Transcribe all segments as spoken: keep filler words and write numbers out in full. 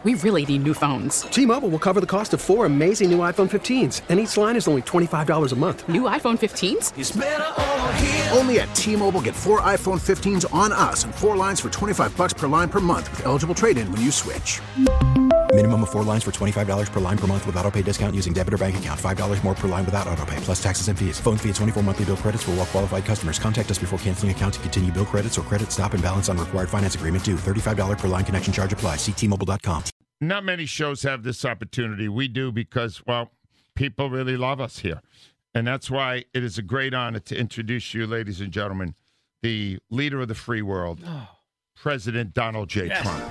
we really need new phones. T-Mobile will cover the cost of four amazing new iPhone fifteens, and each line is only twenty-five dollars a month. New iPhone fifteens? It's better over here. Only at T-Mobile, get four iPhone fifteens on us and four lines for twenty-five dollars per line per month with eligible trade-in when you switch. Minimum of four lines for twenty-five dollars per line per month with autopay discount using debit or bank account. five dollars more per line without autopay, plus taxes and fees. Phone fee at twenty-four monthly bill credits for well-qualified customers. Contact us before canceling account to continue bill credits or credit stop and balance on required finance agreement due. thirty-five dollars per line connection charge applies. See T Mobile dot com. Not many shows have this opportunity. We do because, well, people really love us here. And that's why it is a great honor to introduce you, ladies and gentlemen, the leader of the free world, oh. President Donald J. Yes. Trump.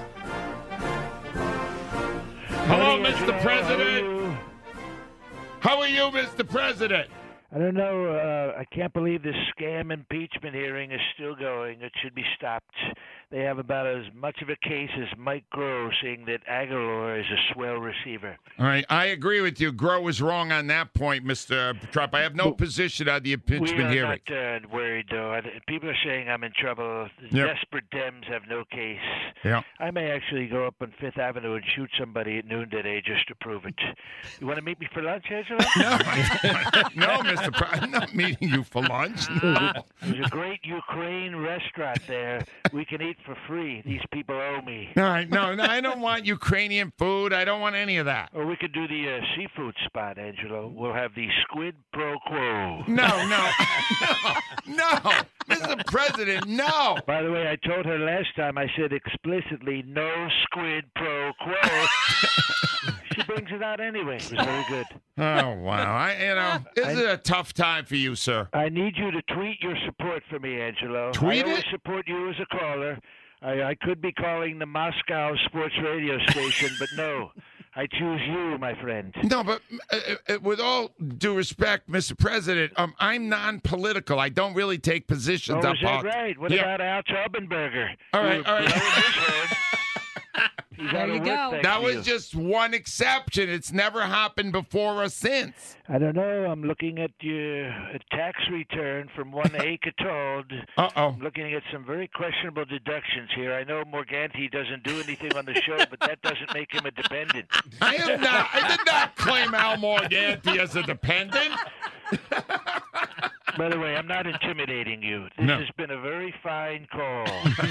Hello, Mister President. How are you, Mister President? I don't know. Uh, I can't believe this scam impeachment hearing is still going. It should be stopped. They have about as much of a case as Mike Groh saying that Aguilar is a swell receiver. All right. I agree with you. Groh was wrong on that point, Mister Trump. I have no well, position on the impeachment we hearing. We are not uh, worried, though. People are saying I'm in trouble. Yep. Desperate Dems have no case. Yeah. I may actually go up on Fifth Avenue and shoot somebody at noon today just to prove it. You want to meet me for lunch, Angela? No, no, Mister President. I'm not meeting you for lunch. No. There's a great Ukraine restaurant there. We can eat for free. These people owe me. All right. No, no, I don't want Ukrainian food. I don't want any of that. Or we could do the uh, seafood spot, Angelo. We'll have the squid pro quo. No, no, no, no. Mister President, no. By the way, I told her last time, I said explicitly, no squid pro quo. She brings it out anyway. It was very good. Oh, wow. I, you know, this I, is a tough time for you, sir. I need you to tweet your support for me, Angelo. Tweet I always it? support you as a caller. I, I could be calling the Moscow sports radio station, but no. I choose you, my friend. No, but uh, uh, with all due respect, Mister President, um, I'm non-political. I don't really take positions. Oh, up is that right? What yeah. about Al Taubenberger? All right, all right. There you go. That was just one exception. It's never happened before or since. I don't know. I'm looking at your a tax return from one Akatold. Uh-oh. I'm looking at some very questionable deductions here. I know Morganti doesn't do anything on the show, but that doesn't make him a dependent. I am not. I did not claim Al Morganti as a dependent. By the way, I'm not intimidating you. This no. has been a very fine call.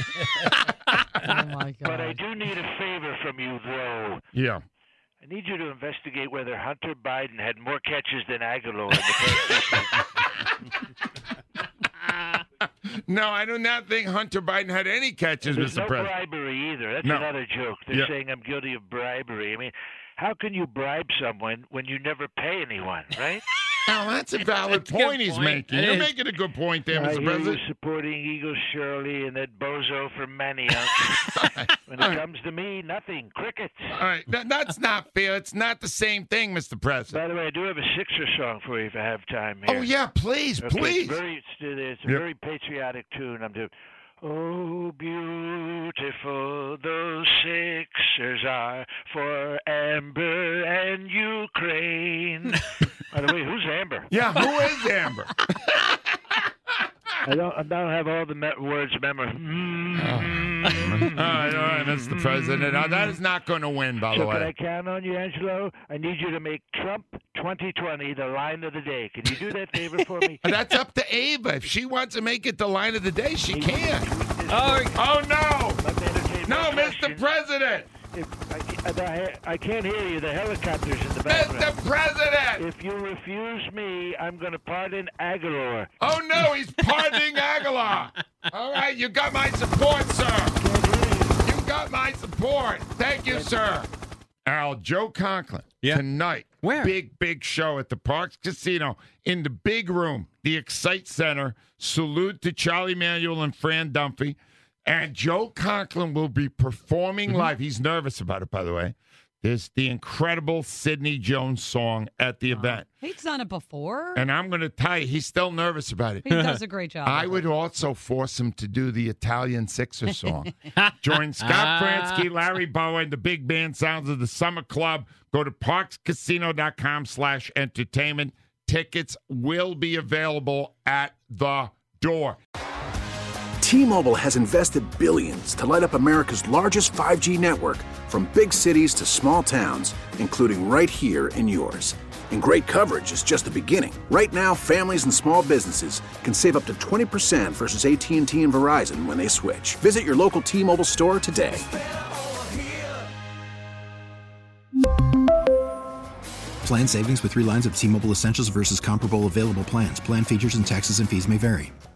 Oh, my God. But I do need a favor from you, though. Yeah. I need you to investigate whether Hunter Biden had more catches than Aguilar in the first No, I do not think Hunter Biden had any catches, There's Mister no President. bribery either. That's no. another joke. They're yeah. saying I'm guilty of bribery. I mean, how can you bribe someone when you never pay anyone, right? Now, that's a valid that's a point he's point. making. It You're is. making a good point there, I Mister hear President. you supporting Eagle Shirley and that bozo from Manioc. When it All right. comes to me, nothing. Crickets. All right, that, that's not fair. It's not the same thing, Mister President. By the way, I do have a Sixer song for you if I have time here. Oh, yeah, please, Okay, please. It's, very, it's, it's a Yep. very patriotic tune. I'm doing. Oh, beautiful those Sixers are for Amber and Ukraine. By the way, who's Amber? Yeah, who is Amber? I don't. I don't have all the me- words memorized. Mm-hmm. All right, all right, Mister President. Now, that is not going to win, by So the can way. I count on you, Angelo? I need you to make Trump twenty twenty the line of the day. Can you do that favor for me? That's up to Ava. If she wants to make it the line of the day, she Ava, can. Oh, oh no! Let me entertain No, my Mister question. President! If I, I, I can't hear you. The helicopter's in the background. Mister President! If you refuse me, I'm going to pardon Aguilar. Oh, no, he's pardoning Aguilar. All right, you got my support, sir. You got my support. Thank you, sir. Al, Joe Conklin, Yeah. tonight. Where? Big, big show at the Parks Casino in the big room, the Excite Center. Salute to Charlie Manuel and Fran Dunphy. And Joe Conklin will be performing Mm-hmm. live. He's nervous about it, by the way. There's the incredible Sidney Jones song at the event. He's done it before. And I'm going to tell you, he's still nervous about it. He does a great job. I would also force him to do the Italian Sixer song. Join Scott Fransky, Larry Bowen, the big band sounds of the Summer Club. Go to parkscasino.com slash entertainment. Tickets will be available at the door. T-Mobile has invested billions to light up America's largest five G network, from big cities to small towns, including right here in yours. And great coverage is just the beginning. Right now, families and small businesses can save up to twenty percent versus A T and T and Verizon when they switch. Visit your local T-Mobile store today. Plan savings with three lines of T-Mobile Essentials versus comparable available plans. Plan features and taxes and fees may vary.